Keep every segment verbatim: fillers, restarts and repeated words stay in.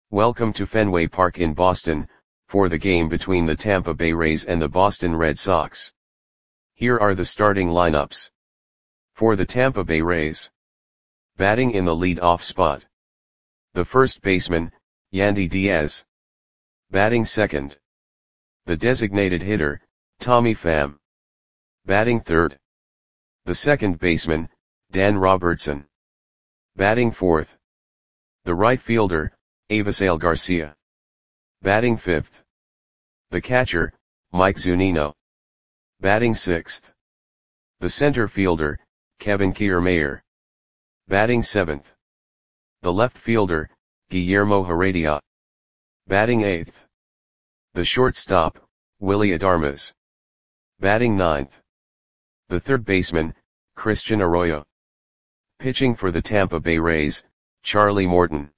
Welcome to Fenway Park in Boston, for the game between the Tampa Bay Rays and the Boston Red Sox. Here are the starting lineups. For the Tampa Bay Rays. Batting in the lead-off spot. The first baseman, Yandy Diaz. Batting second. The designated hitter, Tommy Pham. Batting third. The second baseman, Dan Robertson. Batting fourth. The right fielder, Avisail Garcia. Batting fifth. The catcher, Mike Zunino. Batting sixth. The center fielder, Kevin Kiermaier. Batting seventh. The left fielder, Guillermo Heredia. Batting eighth. The shortstop, Willy Adames. Batting ninth. The third baseman, Christian Arroyo. Pitching for the Tampa Bay Rays, Charlie Morton.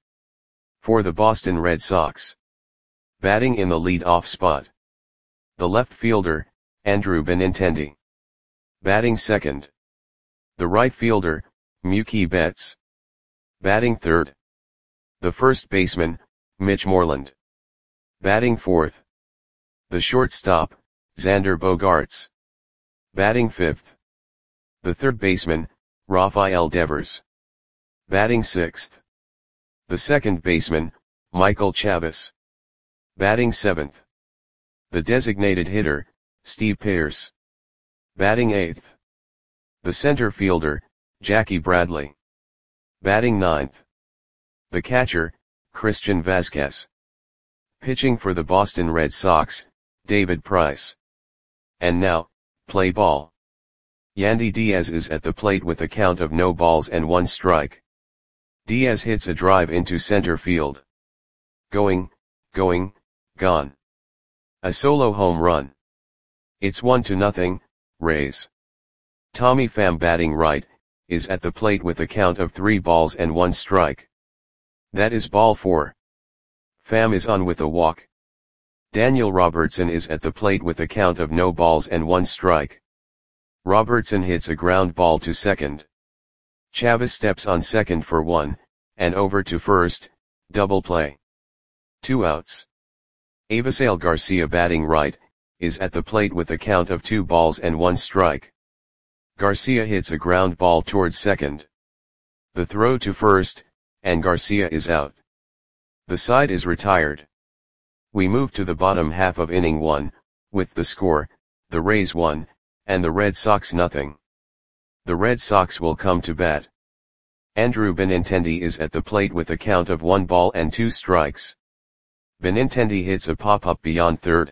For the Boston Red Sox. Batting in the lead-off spot. The left fielder, Andrew Benintendi. Batting second. The right fielder, Mookie Betts. Batting third. The first baseman, Mitch Moreland. Batting fourth. The shortstop, Xander Bogaerts. Batting fifth. The third baseman, Rafael Devers. Batting sixth. The second baseman, Michael Chavis. Batting seventh. The designated hitter, Steve Pearce. Batting eighth. The center fielder, Jackie Bradley. Batting ninth. The catcher, Christian Vazquez. Pitching for the Boston Red Sox, David Price. And now, play ball. Yandy Diaz is at the plate with a count of no balls and one strike. Diaz hits a drive into center field. Going, going, gone. A solo home run. It's one to nothing, Rays. Tommy Pham, batting right, is at the plate with a count of three balls and one strike. That is ball four. Pham is on with a walk. Daniel Robertson is at the plate with a count of no balls and one strike. Robertson hits a ground ball to second. Chavis steps on second for one, and over to first, double play. Two outs. Avisail Garcia, batting right, is at the plate with a count of two balls and one strike. Garcia hits a ground ball towards second. The throw to first, and Garcia is out. The side is retired. We move to the bottom half of inning one, with the score, the Rays one, and the Red Sox nothing. The Red Sox will come to bat. Andrew Benintendi is at the plate with a count of one ball and two strikes. Benintendi hits a pop-up beyond third.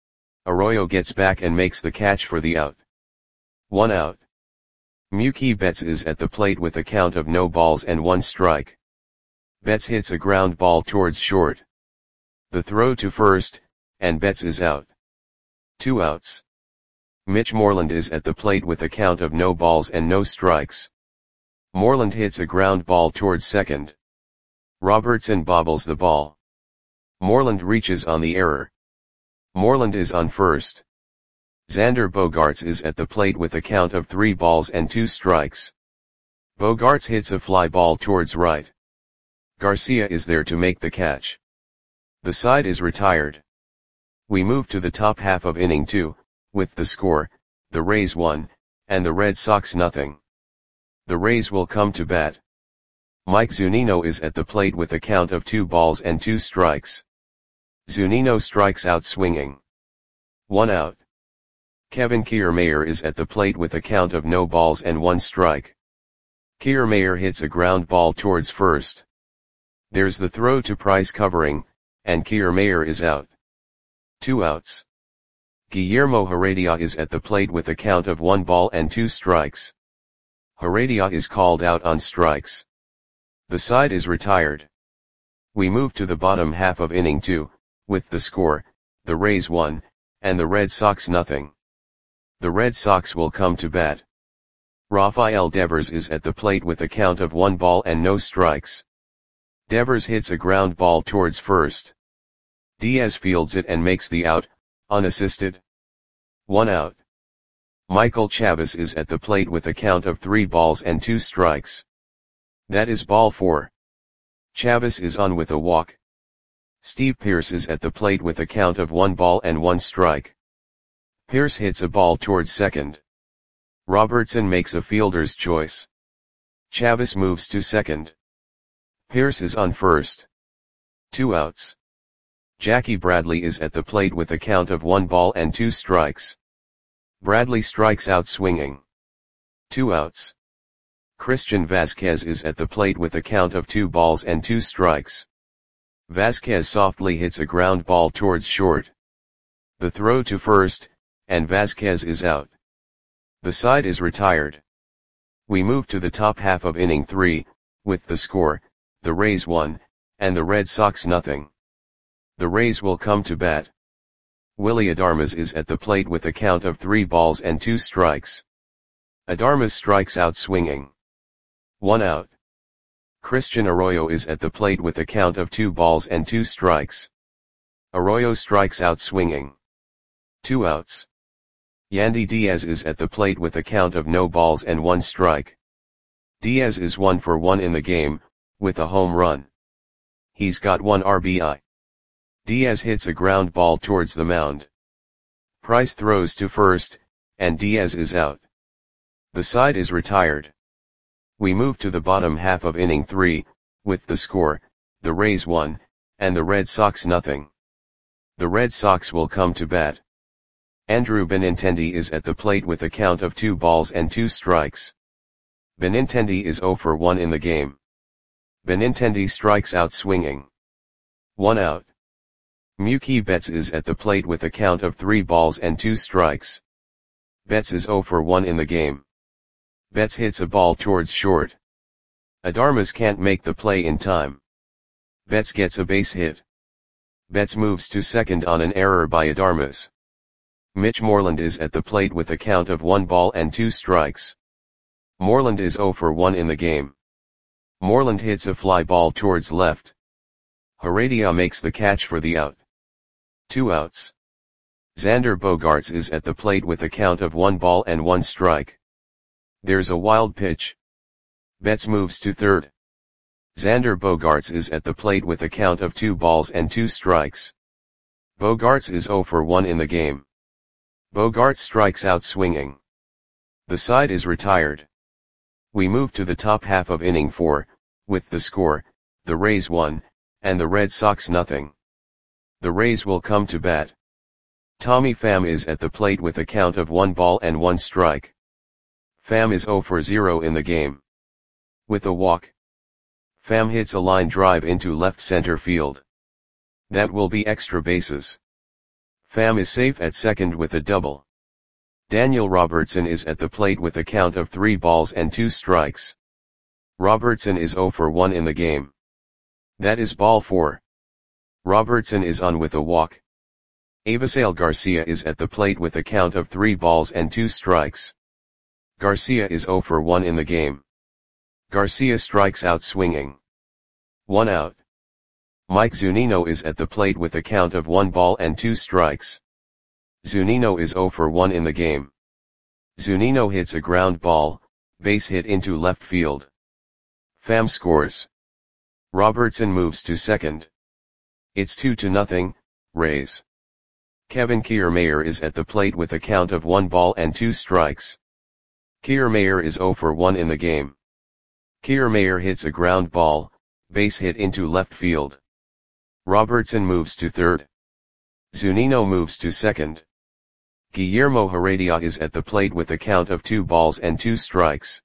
Arroyo gets back and makes the catch for the out. One out. Mookie Betts is at the plate with a count of no balls and one strike. Betts hits a ground ball towards short. The throw to first, and Betts is out. Two outs. Mitch Moreland is at the plate with a count of no balls and no strikes. Moreland hits a ground ball towards second. Robertson bobbles the ball. Moreland reaches on the error. Moreland is on first. Xander Bogaerts is at the plate with a count of three balls and two strikes. Bogaerts hits a fly ball towards right. Garcia is there to make the catch. The side is retired. We move to the top half of inning two, with the score, the Rays one, and the Red Sox nothing. The Rays will come to bat. Mike Zunino is at the plate with a count of two balls and two strikes. Zunino strikes out swinging. One out. Kevin Kiermaier is at the plate with a count of no balls and one strike. Kiermaier hits a ground ball towards first. There's the throw to Price covering, and Kiermaier is out. Two outs. Guillermo Heredia is at the plate with a count of one ball and two strikes. Heredia is called out on strikes. The side is retired. We move to the bottom half of inning two, with the score, the Rays one, and the Red Sox nothing. The Red Sox will come to bat. Rafael Devers is at the plate with a count of one ball and no strikes. Devers hits a ground ball towards first. Diaz fields it and makes the out, unassisted. One out. Michael Chavis is at the plate with a count of three balls and two strikes. That is ball four. Chavis is on with a walk. Steve Pearce is at the plate with a count of one ball and one strike. Pearce hits a ball towards second. Robertson makes a fielder's choice. Chavis moves to second. Pearce is on first. Two outs. Jackie Bradley is at the plate with a count of one ball and two strikes. Bradley strikes out swinging. Two outs. Christian Vasquez is at the plate with a count of two balls and two strikes. Vasquez softly hits a ground ball towards short. The throw to first, and Vasquez is out. The side is retired. We move to the top half of inning three, with the score, the Rays one, and the Red Sox nothing. The Rays will come to bat. Willy Adames is at the plate with a count of three balls and two strikes. Adames strikes out swinging. One out. Christian Arroyo is at the plate with a count of two balls and two strikes. Arroyo strikes out swinging. Two outs. Yandy Diaz is at the plate with a count of no balls and one strike. Diaz is one for one in the game, with a home run. He's got one R B I. Diaz hits a ground ball towards the mound. Price throws to first, and Diaz is out. The side is retired. We move to the bottom half of inning three, with the score, the Rays one, and the Red Sox nothing. The Red Sox will come to bat. Andrew Benintendi is at the plate with a count of two balls and two strikes. Benintendi is zero for one in the game. Benintendi strikes out swinging. One out. Mookie Betts is at the plate with a count of three balls and two strikes. Betts is zero for one in the game. Betts hits a ball towards short. Adames can't make the play in time. Betts gets a base hit. Betts moves to second on an error by Adames. Mitch Moreland is at the plate with a count of one ball and two strikes. Moreland is zero for one in the game. Moreland hits a fly ball towards left. Heredia makes the catch for the out. Two outs. Xander Bogaerts is at the plate with a count of one ball and one strike. There's a wild pitch. Betts moves to third. Xander Bogaerts is at the plate with a count of two balls and two strikes. Bogaerts is zero for one in the game. Bogaerts strikes out swinging. The side is retired. We move to the top half of inning four, with the score, the Rays one, and the Red Sox nothing. The Rays will come to bat. Tommy Pham is at the plate with a count of one ball and one strike. Pham is zero for zero in the game. With a walk. Pham hits a line drive into left center field. That will be extra bases. Pham is safe at second with a double. Daniel Robertson is at the plate with a count of three balls and two strikes. Robertson is zero for one in the game. That is ball four. Robertson is on with a walk. Avisail Garcia is at the plate with a count of three balls and two strikes. Garcia is zero for one in the game. Garcia strikes out swinging. One out. Mike Zunino is at the plate with a count of one ball and two strikes. Zunino is zero for one in the game. Zunino hits a ground ball, base hit into left field. Pham scores. Robertson moves to second. It's two to nothing, Rays. Kevin Kiermaier is at the plate with a count of one ball and two strikes. Kiermaier is zero for one in the game. Kiermaier hits a ground ball, base hit into left field. Robertson moves to third. Zunino moves to second. Guillermo Heredia is at the plate with a count of two balls and two strikes.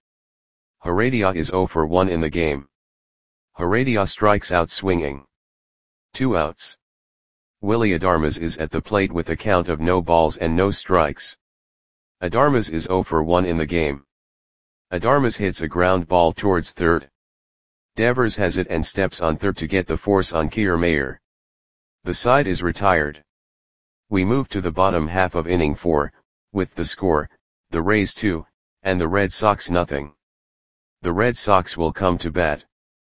Heredia is zero for one in the game. Heredia strikes out swinging. Two outs. Willy Adames is at the plate with a count of no balls and no strikes. Adames is zero for one in the game. Adames hits a ground ball towards third. Devers has it and steps on third to get the force on Kiermaier. The side is retired. We move to the bottom half of inning four, with the score, the Rays two, and the Red Sox nothing. The Red Sox will come to bat.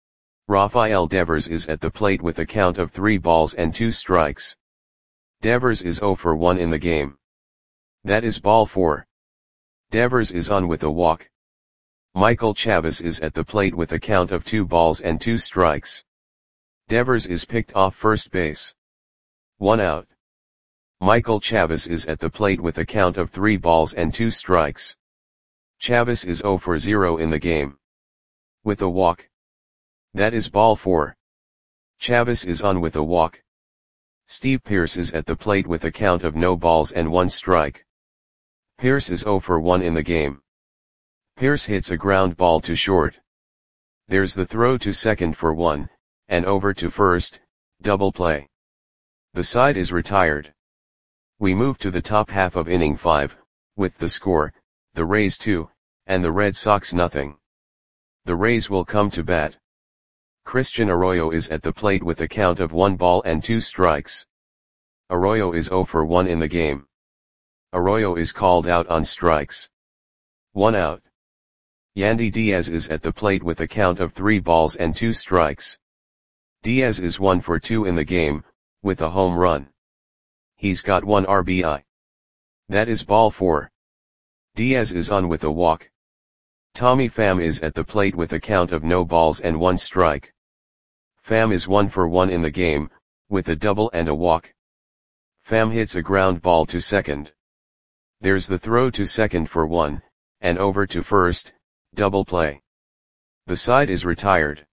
Rafael Devers is at the plate with a count of three balls and two strikes. Devers is zero for one in the game. That is ball four. Devers is on with a walk. Michael Chavis is at the plate with a count of two balls and two strikes. Devers is picked off first base. One out. Michael Chavis is at the plate with a count of three balls and two strikes. Chavis is zero for zero in the game. With a walk. That is ball four. Chavis is on with a walk. Steve Pearce is at the plate with a count of no balls and one strike. Pearce is zero for one in the game. Pearce hits a ground ball to short. There's the throw to second for one, and over to first, double play. The side is retired. We move to the top half of inning five, with the score, the Rays two, and the Red Sox nothing. The Rays will come to bat. Christian Arroyo is at the plate with a count of one ball and two strikes. Arroyo is zero for one in the game. Arroyo is called out on strikes. One out. Yandy Diaz is at the plate with a count of three balls and two strikes. Diaz is one for two in the game, with a home run. He's got one R B I. That is ball four. Diaz is on with a walk. Tommy Pham is at the plate with a count of no balls and one strike. Pham is one for one in the game, with a double and a walk. Pham hits a ground ball to second. There's the throw to second for one, and over to first, double play. The side is retired.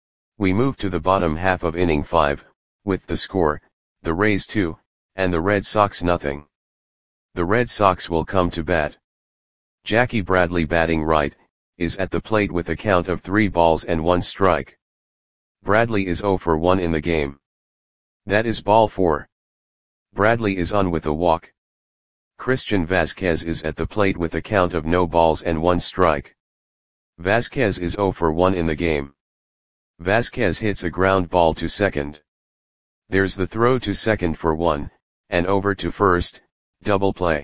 We move to the bottom half of inning five, with the score, the Rays two, and the Red Sox nothing. The Red Sox will come to bat. Jackie Bradley batting right, is at the plate with a count of three balls and one strike. Bradley is zero for one in the game. That is ball four. Bradley is on with a walk. Christian Vasquez is at the plate with a count of no balls and one strike. Vasquez is zero for one in the game. Vasquez hits a ground ball to second. There's the throw to second for one, and over to first, double play.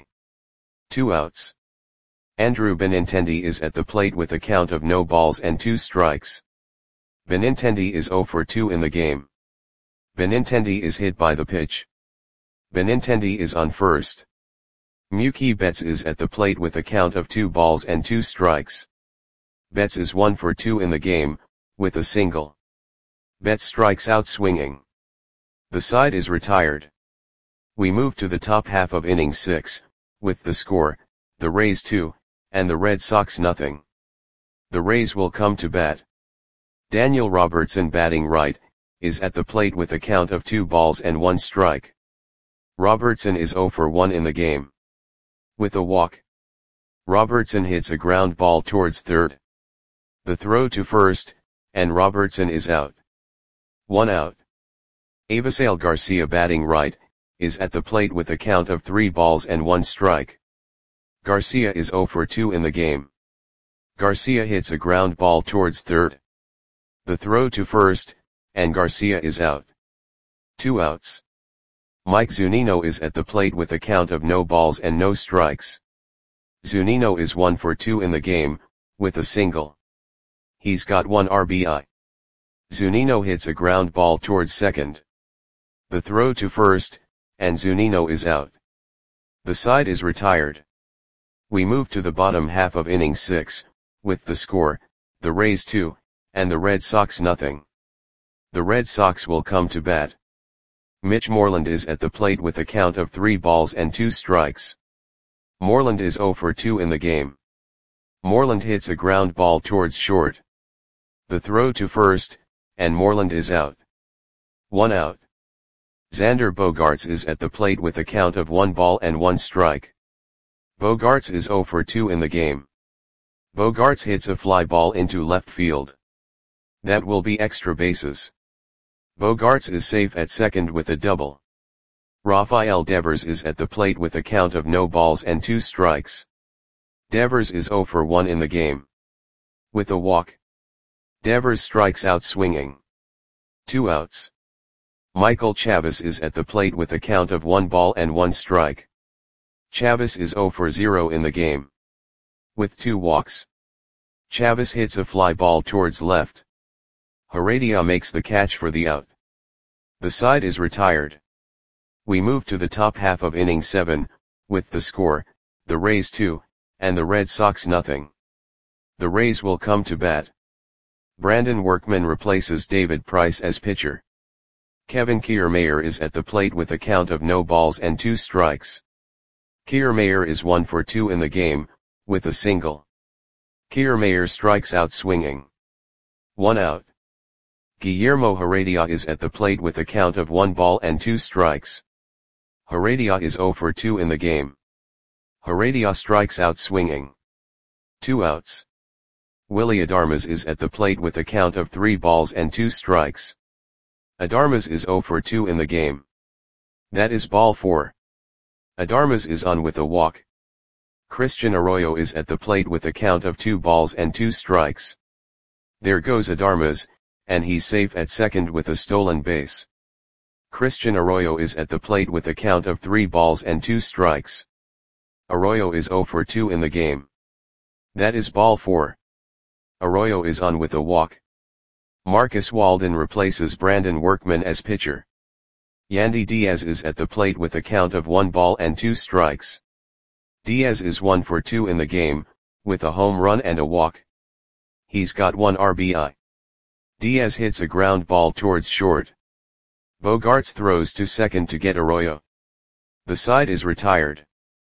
Two outs. Andrew Benintendi is at the plate with a count of no balls and two strikes. Benintendi is zero for two in the game. Benintendi is hit by the pitch. Benintendi is on first. Mookie Betts is at the plate with a count of two balls and two strikes. Betts is one for two in the game, with a single. Betts strikes out swinging. The side is retired. We move to the top half of inning six, with the score, the Rays two, and the Red Sox nothing. The Rays will come to bat. Daniel Robertson batting right, is at the plate with a count of two balls and one strike. Robertson is zero for one in the game. With a walk. Robertson hits a ground ball towards third. The throw to first, and Robertson is out. One out. Avisail Garcia batting right, is at the plate with a count of three balls and one strike. Garcia is zero for two in the game. Garcia hits a ground ball towards third. The throw to first, and Garcia is out. Two outs. Mike Zunino is at the plate with a count of no balls and no strikes. Zunino is one for two in the game, with a single. He's got one R B I. Zunino hits a ground ball towards second. The throw to first, and Zunino is out. The side is retired. We move to the bottom half of inning six, with the score, the Rays two, and the Red Sox nothing. The Red Sox will come to bat. Mitch Moreland is at the plate with a count of three balls and two strikes. Moreland is zero for two in the game. Moreland hits a ground ball towards short. The throw to first, and Moreland is out. One out. Xander Bogaerts is at the plate with a count of one ball and one strike. Bogaerts is zero for two in the game. Bogaerts hits a fly ball into left field. That will be extra bases. Bogaerts is safe at second with a double. Rafael Devers is at the plate with a count of no balls and two strikes. Devers is zero for one in the game. With a walk. Devers strikes out swinging. Two outs. Michael Chavis is at the plate with a count of one ball and one strike. Chavis is zero for zero in the game. With two walks. Chavis hits a fly ball towards left. Heredia makes the catch for the out. The side is retired. We move to the top half of inning seven, with the score, the Rays two, and the Red Sox nothing. The Rays will come to bat. Brandon Workman replaces David Price as pitcher. Kevin Kiermaier is at the plate with a count of no balls and two strikes. Kiermaier is one for two in the game, with a single. Kiermaier strikes out swinging. One out. Guillermo Heredia is at the plate with a count of one ball and two strikes. Heredia is zero for two in the game. Heredia strikes out swinging. Two outs. Willy Adames is at the plate with a count of three balls and two strikes. Adames is zero for two in the game. That is ball four. Adames is on with a walk. Christian Arroyo is at the plate with a count of two balls and two strikes. There goes Adames, and he's safe at second with a stolen base. Christian Arroyo is at the plate with a count of three balls and two strikes. Arroyo is zero for two in the game. That is ball four. Arroyo is on with a walk. Marcus Walden replaces Brandon Workman as pitcher. Yandy Diaz is at the plate with a count of one ball and two strikes. Diaz is one for two in the game, with a home run and a walk. He's got one R B I. Diaz hits a ground ball towards short. Bogaerts throws to second to get Arroyo. The side is retired.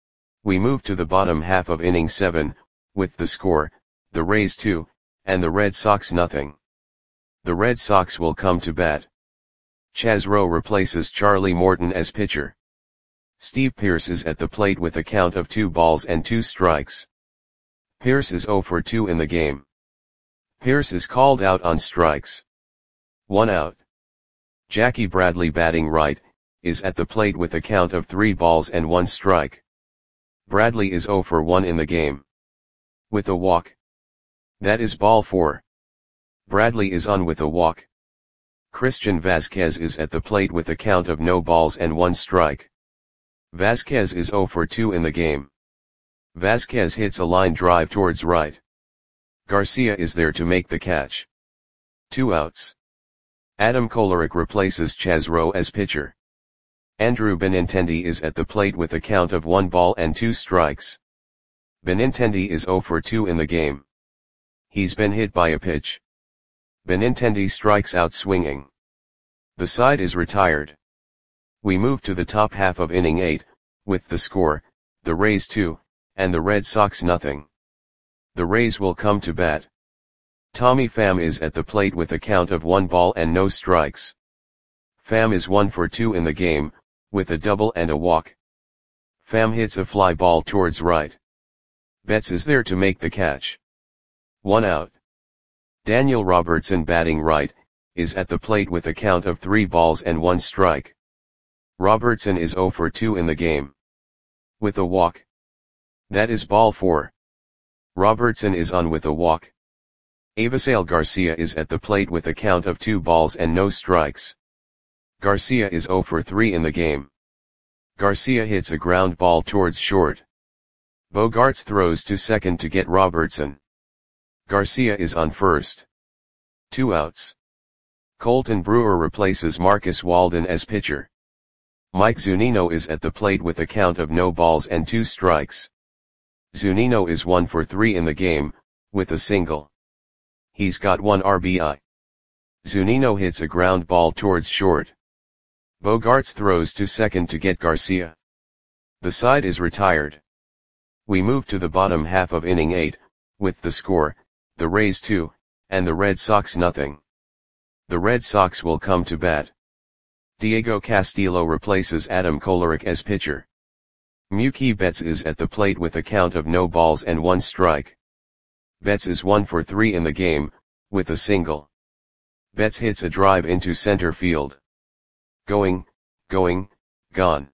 We move to the bottom half of inning seven, with the score, the Rays two, and the Red Sox nothing. The Red Sox will come to bat. Chaz Roe replaces Charlie Morton as pitcher. Steve Pearce is at the plate with a count of two balls and two strikes. Pearce is zero for two in the game. Pearce is called out on strikes. One out. Jackie Bradley, batting right, is at the plate with a count of three balls and one strike. Bradley is zero for one in the game. With a walk. That is ball four. Bradley is on with a walk. Christian Vazquez is at the plate with a count of no balls and one strike. Vazquez is zero for two in the game. Vazquez hits a line drive towards right. Garcia is there to make the catch. Two outs. Adam Kolarek replaces Chaz Roe as pitcher. Andrew Benintendi is at the plate with a count of one ball and two strikes. Benintendi is zero for two in the game. He's been hit by a pitch. Benintendi strikes out swinging. The side is retired. We move to the top half of inning eight, with the score, the Rays two, and the Red Sox nothing. The Rays will come to bat. Tommy Pham is at the plate with a count of one ball and no strikes. Pham is one for two in the game, with a double and a walk. Pham hits a fly ball towards right. Betts is there to make the catch. One out. Daniel Robertson, batting right, is at the plate with a count of three balls and one strike. Robertson is zero for two in the game. With a walk. That is ball four. Robertson is on with a walk. Avisail Garcia is at the plate with a count of two balls and no strikes. Garcia is zero for three in the game. Garcia hits a ground ball towards short. Bogaerts throws to second to get Robertson. Garcia is on first. Two outs. Colton Brewer replaces Marcus Walden as pitcher. Mike Zunino is at the plate with a count of no balls and two strikes. Zunino is one for three in the game, with a single. He's got one R B I. Zunino hits a ground ball towards short. Bogaerts throws to second to get Garcia. The side is retired. We move to the bottom half of inning eight, with the score, the Rays two, and the Red Sox nothing. The Red Sox will come to bat. Diego Castillo replaces Adam Kolarek as pitcher. Mookie Betts is at the plate with a count of no balls and one strike. Betts is one for three in the game, with a single. Betts hits a drive into center field. Going, going, gone.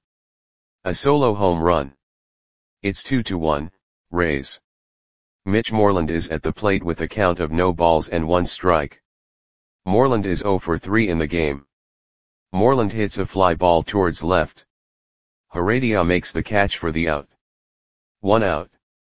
A solo home run. It's two to one, Rays. Mitch Moreland is at the plate with a count of no balls and one strike. Moreland is zero for three in the game. Moreland hits a fly ball towards left. Heredia makes the catch for the out. One out.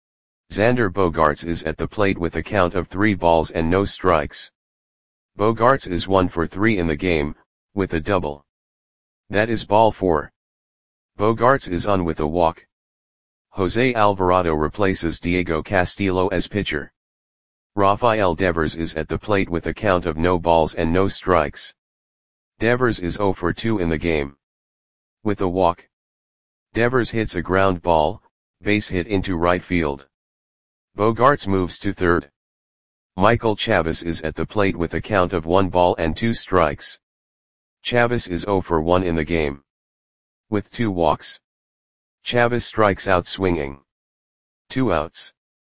Xander Bogaerts is at the plate with a count of three balls and no strikes. Bogaerts is one for three in the game, with a double. That is ball four. Bogaerts is on with a walk. Jose Alvarado replaces Diego Castillo as pitcher. Rafael Devers is at the plate with a count of no balls and no strikes. Devers is zero for two in the game. With a walk. Devers hits a ground ball, base hit into right field. Bogaerts moves to third. Michael Chavis is at the plate with a count of one ball and two strikes. Chavis is zero for one in the game. With two walks. Chavis strikes out swinging. Two outs.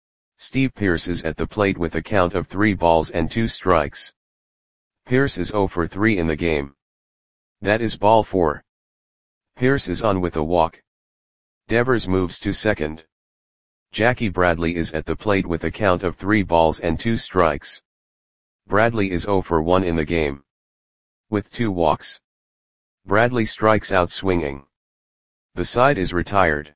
Steve Pearce is at the plate with a count of three balls and two strikes. Pearce is zero for three in the game. That is ball four. Pearce is on with a walk. Devers moves to second. Jackie Bradley is at the plate with a count of three balls and two strikes. Bradley is zero for one in the game. With two walks. Bradley strikes out swinging. The side is retired.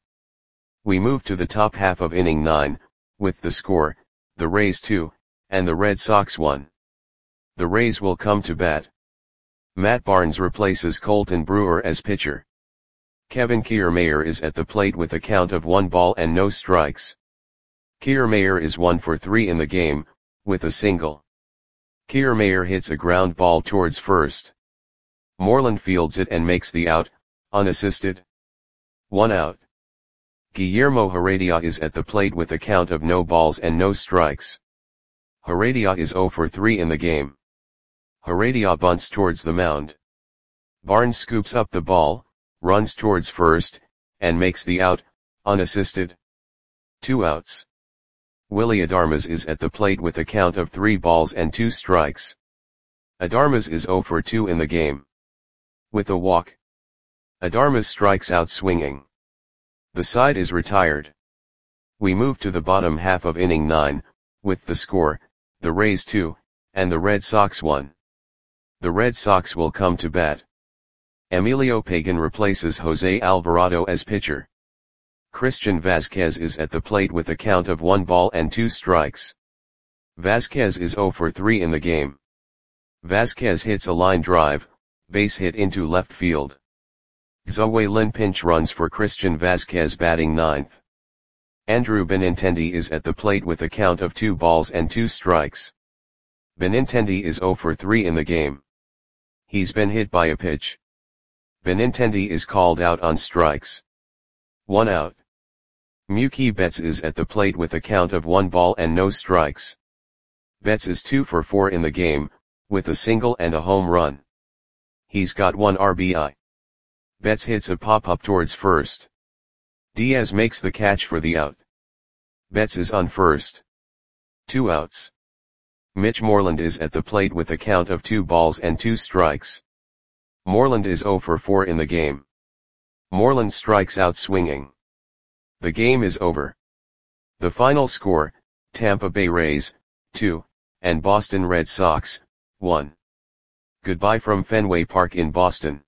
We move to the top half of inning nine, with the score, the Rays two, and the Red Sox one. The Rays will come to bat. Matt Barnes replaces Colton Brewer as pitcher. Kevin Kiermaier is at the plate with a count of one ball and no strikes. Kiermaier is one for three in the game, with a single. Kiermaier hits a ground ball towards first. Moreland fields it and makes the out, unassisted. One out. Guillermo Heredia is at the plate with a count of no balls and no strikes. Heredia is zero for three in the game. Heredia bunts towards the mound. Barnes scoops up the ball, runs towards first, and makes the out, unassisted. Two outs. Willy Adames is at the plate with a count of three balls and two strikes. Adames is zero for two in the game. With a walk. Adames strikes out swinging. The side is retired. We move to the bottom half of inning nine, with the score, the Rays two, and the Red Sox one. The Red Sox will come to bat. Emilio Pagan replaces Jose Alvarado as pitcher. Christian Vazquez is at the plate with a count of one ball and two strikes. Vazquez is zero for three in the game. Vazquez hits a line drive, base hit into left field. Zoe Lin pinch runs for Christian Vazquez batting ninth. Andrew Benintendi is at the plate with a count of two balls and two strikes. Benintendi is zero for three in the game. He's been hit by a pitch. Benintendi is called out on strikes. One out. Mookie Betts is at the plate with a count of one ball and no strikes. Betts is two for four in the game, with a single and a home run. He's got one R B I. Betts hits a pop-up towards first. Diaz makes the catch for the out. Betts is on first. Two outs. Mitch Moreland is at the plate with a count of two balls and two strikes. Moreland is zero for four in the game. Moreland strikes out swinging. The game is over. The final score, Tampa Bay Rays, two, and Boston Red Sox, one. Goodbye from Fenway Park in Boston.